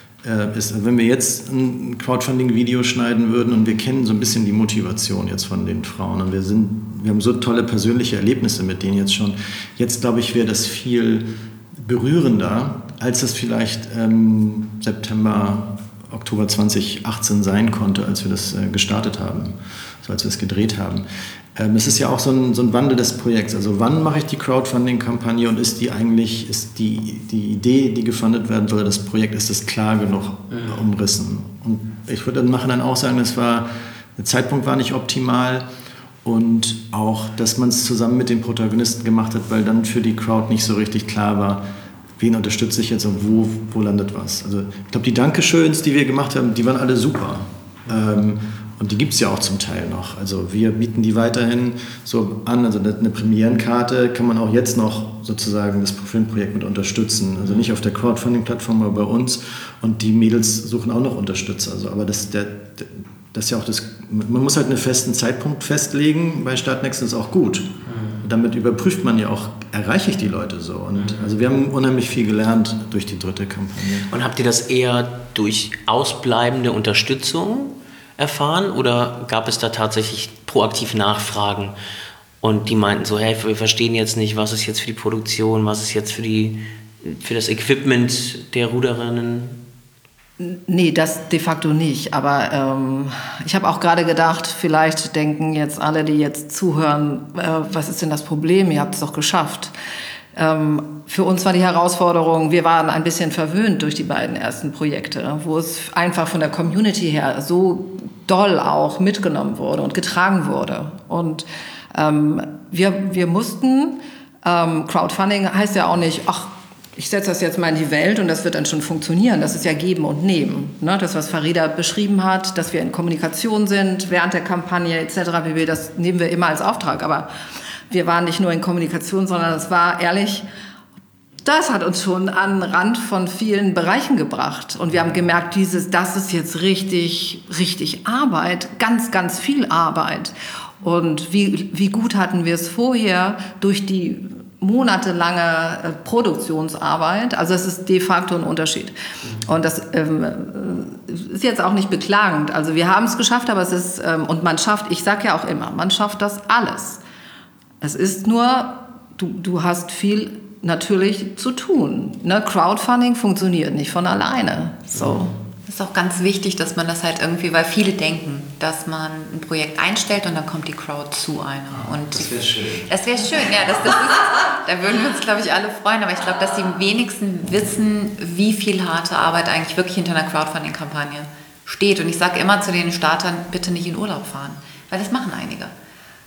ist. Wenn wir jetzt ein Crowdfunding-Video schneiden würden und wir kennen so ein bisschen die Motivation jetzt von den Frauen und wir sind, wir haben so tolle persönliche Erlebnisse mit denen jetzt schon. Jetzt, glaube ich, wäre das viel berührender, als das vielleicht ähm, September, Oktober zwanzig achtzehn sein konnte, als wir das äh, gestartet haben, so als wir es gedreht haben. Ähm, es ist ja auch so ein, so ein Wandel des Projekts. Also wann mache ich die Crowdfunding-Kampagne und ist die eigentlich, ist die, die Idee, die gefundet werden soll, das Projekt, ist das klar genug äh, umrissen? Und ich würde im Nachhinein auch sagen, das war, der Zeitpunkt war nicht optimal, und auch, dass man es zusammen mit den Protagonisten gemacht hat, weil dann für die Crowd nicht so richtig klar war, wen unterstütze ich jetzt und wo, wo landet was. Also ich glaube, die Dankeschöns, die wir gemacht haben, die waren alle super. Ähm, Und die gibt es ja auch zum Teil noch. Also wir bieten die weiterhin so an. Also eine Premierenkarte kann man auch jetzt noch sozusagen das Filmprojekt mit unterstützen. Also nicht auf der Crowdfunding-Plattform, aber bei uns. Und die Mädels suchen auch noch Unterstützer. Also, aber das, der, das ist ja auch das. Man muss halt einen festen Zeitpunkt festlegen. Bei Startnext ist auch gut. Mhm. Damit überprüft man ja auch, erreiche ich die Leute so. Und mhm. also wir haben unheimlich viel gelernt durch die dritte Kampagne.
Und habt ihr das eher durch ausbleibende Unterstützung erfahren, oder gab es da tatsächlich proaktiv Nachfragen und die meinten so, hey, wir verstehen jetzt nicht, was ist jetzt für die Produktion, was ist jetzt für, die, für das Equipment der Ruderinnen?
Nee, das de facto nicht, aber ähm, ich habe auch gerade gedacht, vielleicht denken jetzt alle, die jetzt zuhören, äh, was ist denn das Problem, ihr habt es doch geschafft. Ähm, für uns war die Herausforderung, wir waren ein bisschen verwöhnt durch die beiden ersten Projekte, wo es einfach von der Community her so doll auch mitgenommen wurde und getragen wurde. Und ähm, wir, wir mussten, ähm, Crowdfunding heißt ja auch nicht, ach, ich setze das jetzt mal in die Welt und das wird dann schon funktionieren. Das ist ja Geben und Nehmen. Ne? Das, was Farida beschrieben hat, dass wir in Kommunikation sind während der Kampagne et cetera pp., das nehmen wir immer als Auftrag. Aber wir waren nicht nur in Kommunikation, sondern es war ehrlich, das hat uns schon an den Rand von vielen Bereichen gebracht. Und wir haben gemerkt, dieses, das ist jetzt richtig, richtig Arbeit, ganz, ganz viel Arbeit. Und wie, wie gut hatten wir es vorher durch die monatelange Produktionsarbeit. Also es ist de facto ein Unterschied. Und das ähm, ist jetzt auch nicht beklagend. Also wir haben es geschafft, aber es ist, ähm, und man schafft, ich sage ja auch immer, man schafft das alles. Es ist nur, du, du hast viel natürlich zu tun. Ne? Crowdfunding funktioniert nicht von alleine. So.
Es ist auch ganz wichtig, dass man das halt irgendwie, weil viele denken, dass man ein Projekt einstellt und dann kommt die Crowd zu einem. Und
das wäre schön.
Das wäre schön, ja. Das, das ist, da würden wir uns, glaube ich, alle freuen. Aber ich glaube, dass die wenigsten wissen, wie viel harte Arbeit eigentlich wirklich hinter einer Crowdfunding-Kampagne steht. Und ich sage immer zu den Startern, bitte nicht in Urlaub fahren. Weil das machen einige.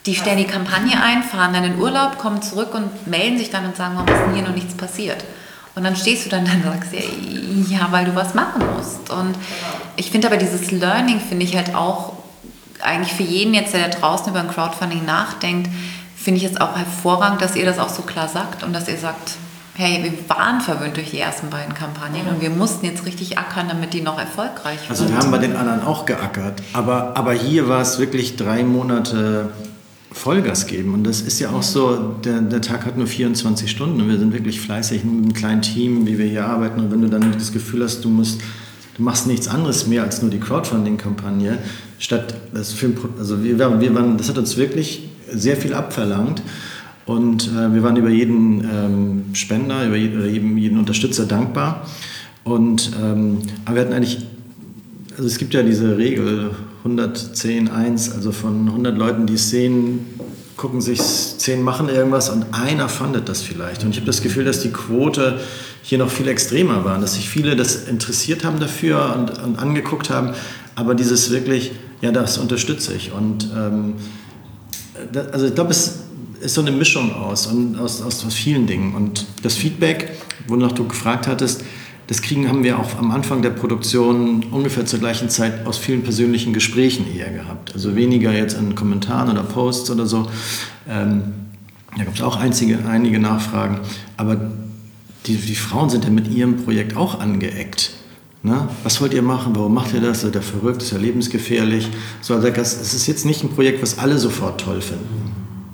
Die stellen die Kampagne ein, fahren dann in Urlaub, kommen zurück und melden sich dann und sagen, warum ist denn hier noch nichts passiert? Und dann stehst du dann da und sagst, ja, ja, weil du was machen musst. Und ich finde aber dieses Learning, finde ich halt auch, eigentlich für jeden jetzt, der da draußen über ein Crowdfunding nachdenkt, finde ich es auch hervorragend, dass ihr das auch so klar sagt und dass ihr sagt, hey, wir waren verwöhnt durch die ersten beiden Kampagnen mhm. und wir mussten jetzt richtig ackern, damit die noch erfolgreich
also
wird.
Wir haben bei den anderen auch geackert, aber, aber hier war es wirklich drei Monate Vollgas geben und das ist ja auch so, der, der Tag hat nur vierundzwanzig Stunden und wir sind wirklich fleißig mit einem kleinen Team, wie wir hier arbeiten und wenn du dann das Gefühl hast, du musst, du machst nichts anderes mehr als nur die Crowdfunding-Kampagne, statt das Film, also wir, wir waren, das hat uns wirklich sehr viel abverlangt. Und äh, wir waren über jeden ähm, Spender, über jeden, oder jeden, jeden Unterstützer dankbar. Und, ähm, aber wir hatten eigentlich, also es gibt ja diese Regel hundertzehn eins, also von hundert Leuten, die es sehen, gucken sich zehn machen irgendwas und einer fandet das vielleicht. Und ich habe das Gefühl, dass die Quote hier noch viel extremer war, dass sich viele das interessiert haben dafür und, und angeguckt haben. Aber dieses wirklich, ja, das unterstütze ich. Und ähm, das, also ich glaube, es ist so eine Mischung aus, und aus, aus, aus vielen Dingen. Und das Feedback, wonach du gefragt hattest, das kriegen haben wir auch am Anfang der Produktion ungefähr zur gleichen Zeit aus vielen persönlichen Gesprächen eher gehabt. Also weniger jetzt an Kommentaren oder Posts oder so. Ähm, da gab es auch einzige, einige Nachfragen. Aber die, die Frauen sind ja mit ihrem Projekt auch angeeckt. Ne? Was wollt ihr machen? Warum macht ihr das? Seid ihr verrückt? Ist ja lebensgefährlich. So, also es ist jetzt nicht ein Projekt, was alle sofort toll finden.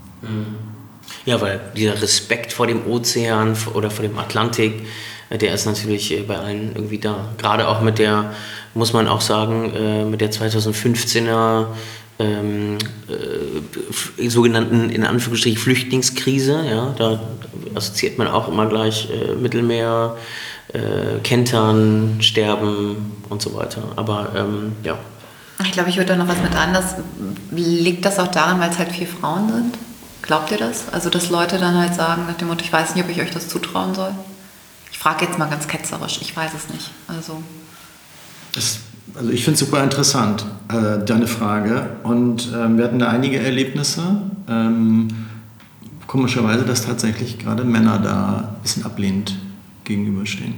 Ja, weil dieser Respekt vor dem Ozean oder vor dem Atlantik, der ist natürlich bei allen irgendwie da. Gerade auch mit der, muss man auch sagen, mit der zweitausendfünfzehner ähm, äh, sogenannten, in Anführungsstrichen, Flüchtlingskrise. Ja, da assoziiert man auch immer gleich äh, Mittelmeer, äh, Kentern, Sterben und so weiter. Aber ähm, ja.
Ich glaube, ich würde da noch was mit anders. Liegt das auch daran, weil es halt vier Frauen sind? Glaubt ihr das? Also, dass Leute dann halt sagen, nach dem Motto, ich weiß nicht, ob ich euch das zutrauen soll? Ich frage jetzt mal ganz ketzerisch, ich weiß es nicht. Also,
das, also ich finde es super interessant, äh, deine Frage. Und ähm, wir hatten da einige Erlebnisse. Ähm, komischerweise, dass tatsächlich gerade Männer da ein bisschen ablehnend gegenüberstehen.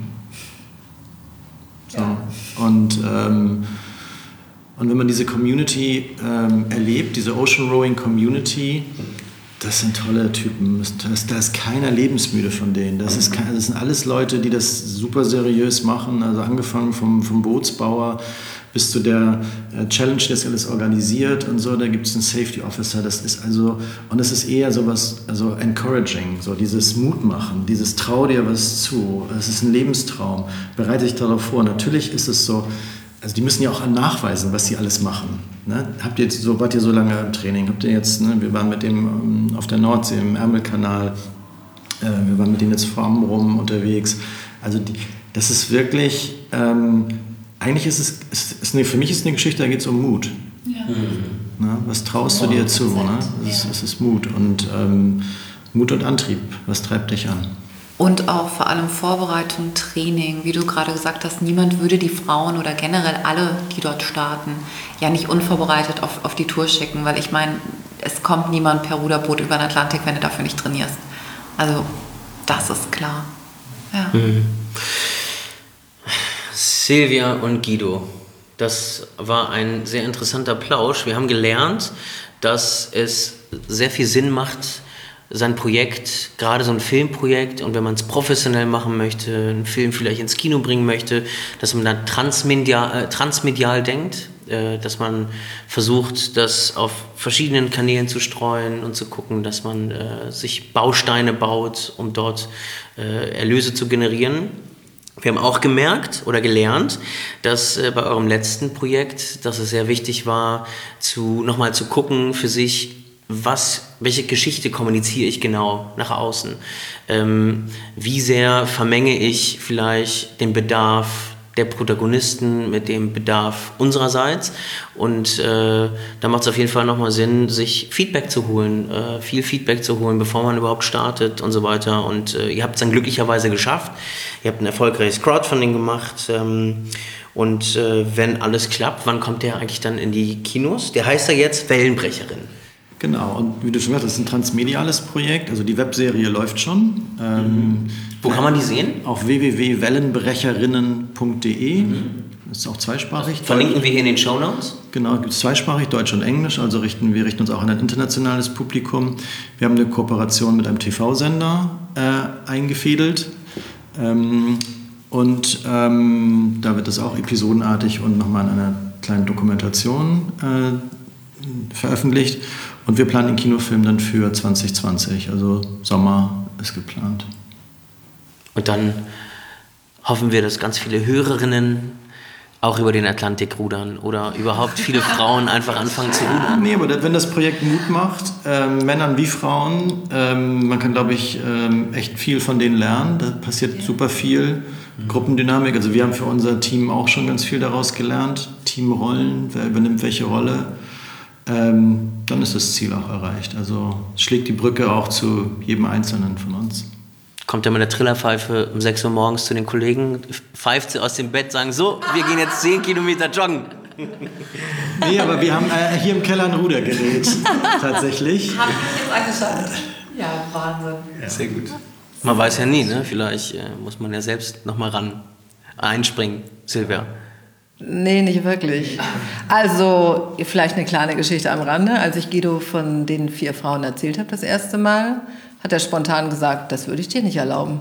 So. Ja. Und, ähm, und wenn man diese Community ähm, erlebt, diese Ocean Rowing Community, das sind tolle Typen. Das, da ist keiner lebensmüde von denen. Das, ist kein, das sind alles Leute, die das super seriös machen. Also angefangen vom, vom Bootsbauer bis zu der äh, Challenge, die das alles organisiert und so. Da gibt es einen Safety Officer. Das ist also, und es ist eher so was, also encouraging, so dieses Mut machen, dieses trau dir was zu. Es ist ein Lebenstraum. Bereite dich darauf vor. Natürlich ist es so, also die müssen ja auch nachweisen, was sie alles machen. Ne? Habt ihr jetzt, so, wart ihr so lange im Training? Habt ihr jetzt, ne, wir waren mit dem ähm, auf der Nordsee im Ärmelkanal, äh, wir waren mit denen jetzt vor Amrum unterwegs. Also die, das ist wirklich, ähm, eigentlich ist es, ist, ist eine, für mich ist es eine Geschichte, da geht es um Mut. Ja. Mhm. Ne? Was traust du dir zu? Ne? Es, es ist Mut und ähm, Mut und Antrieb. Was treibt dich an?
Und auch vor allem Vorbereitung, Training, wie du gerade gesagt hast, niemand würde die Frauen oder generell alle, die dort starten, ja nicht unvorbereitet auf, auf die Tour schicken, weil ich meine, es kommt niemand per Ruderboot über den Atlantik, wenn du dafür nicht trainierst. Also das ist klar. Ja.
Mhm. Silvia und Guido, das war ein sehr interessanter Plausch. Wir haben gelernt, dass es sehr viel Sinn macht, sein Projekt, gerade so ein Filmprojekt, und wenn man es professionell machen möchte, einen Film vielleicht ins Kino bringen möchte, dass man da transmedial, äh, transmedial denkt, äh, dass man versucht, das auf verschiedenen Kanälen zu streuen und zu gucken, dass man äh, sich Bausteine baut, um dort äh, Erlöse zu generieren. Wir haben auch gemerkt oder gelernt, dass äh, bei eurem letzten Projekt, dass es sehr wichtig war, zu, nochmal zu gucken für sich, was, welche Geschichte kommuniziere ich genau nach außen? Ähm, wie sehr vermenge ich vielleicht den Bedarf der Protagonisten mit dem Bedarf unsererseits? Und äh, da macht es auf jeden Fall nochmal Sinn, sich Feedback zu holen, äh, viel Feedback zu holen, bevor man überhaupt startet und so weiter. Und äh, ihr habt es dann glücklicherweise geschafft. Ihr habt ein erfolgreiches Crowdfunding gemacht. Ähm, und äh, wenn alles klappt, wann kommt der eigentlich dann in die Kinos? Der heißt ja jetzt Wellenbrecherin.
Genau, und wie du schon gesagt hast, das ist ein transmediales Projekt, also die Webserie läuft schon. Ähm,
Wo kann man die sehen?
Auf w w w punkt wellenbrecherinnen punkt d e. Mhm. Das ist auch zweisprachig.
Verlinken wir hier in den Shownotes.
Genau, gibt es zweisprachig, Deutsch und Englisch, also richten wir richten uns auch an ein internationales Publikum. Wir haben eine Kooperation mit einem T V-Sender äh, eingefädelt. Ähm, und ähm, da wird das auch episodenartig und nochmal in einer kleinen Dokumentation äh, veröffentlicht. Und wir planen den Kinofilm dann für zwanzig zwanzig, also Sommer ist geplant.
Und dann hoffen wir, dass ganz viele Hörerinnen auch über den Atlantik rudern oder überhaupt viele Frauen einfach anfangen zu rudern.
Nee, aber wenn das Projekt Mut macht, ähm, Männern wie Frauen, ähm, man kann, glaube ich, ähm, echt viel von denen lernen. Da passiert super viel. Mhm. Gruppendynamik, also wir haben für unser Team auch schon ganz viel daraus gelernt. Teamrollen, wer übernimmt welche Rolle. Ähm, dann ist das Ziel auch erreicht. Also es schlägt die Brücke auch zu jedem Einzelnen von uns.
Kommt er mit der Trillerpfeife um sechs Uhr morgens zu den Kollegen, pfeift sie aus dem Bett, sagen so, wir gehen jetzt zehn Kilometer joggen.
Nee, aber wir haben äh, hier im Keller ein Rudergerät, tatsächlich.
Habe ich jetzt angeschaut. Ja, Wahnsinn.
Ja.
Sehr gut. Man weiß ja nie, ne? Vielleicht äh, muss man ja selbst nochmal ran einspringen, Silvia.
Nee, nicht wirklich. Also, vielleicht eine kleine Geschichte am Rande. Als ich Guido von den vier Frauen erzählt habe das erste Mal, hat er spontan gesagt, das würde ich dir nicht erlauben.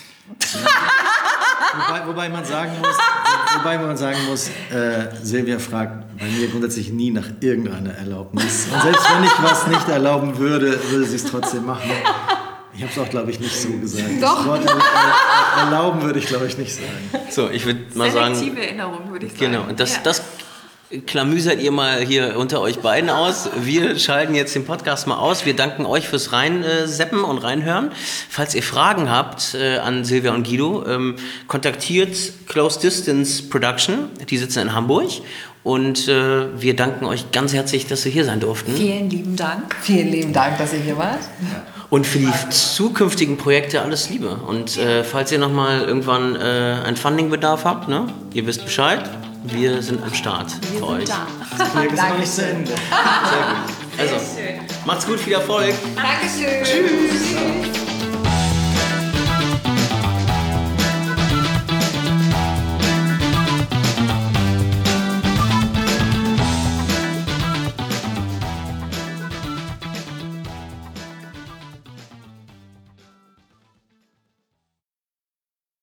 wobei, wobei man sagen muss, wobei man sagen muss äh, Silvia fragt bei mir grundsätzlich nie nach irgendeiner Erlaubnis. Und selbst wenn ich was nicht erlauben würde, würde sie es trotzdem machen. Ich habe es auch, glaube ich, nicht so gesagt.
Doch.
Das Wort er, erlauben würde ich, glaube ich, nicht sagen.
So, ich würde mal sagen...
Selektive Erinnerung, würde ich sagen.
Genau, und das,
ja.
das klamüsert ihr mal hier unter euch beiden aus. Wir schalten jetzt den Podcast mal aus. Wir danken euch fürs Reinseppen und Reinhören. Falls ihr Fragen habt äh, an Silvia und Guido, ähm, kontaktiert Close Distance Production. Die sitzen in Hamburg. Und äh, wir danken euch ganz herzlich, dass wir hier sein durften.
Vielen lieben Dank.
Vielen lieben Dank, dass ihr hier wart.
Und für die zukünftigen Projekte alles Liebe. Und äh, falls ihr nochmal irgendwann äh, einen Fundingbedarf habt, ne, ihr wisst Bescheid, wir sind am Start
wir
für
sind
euch.
Da.
Das Projekt ist noch nicht zu Ende.
Sehr gut. Also, macht's gut, viel Erfolg.
Dankeschön. Tschüss.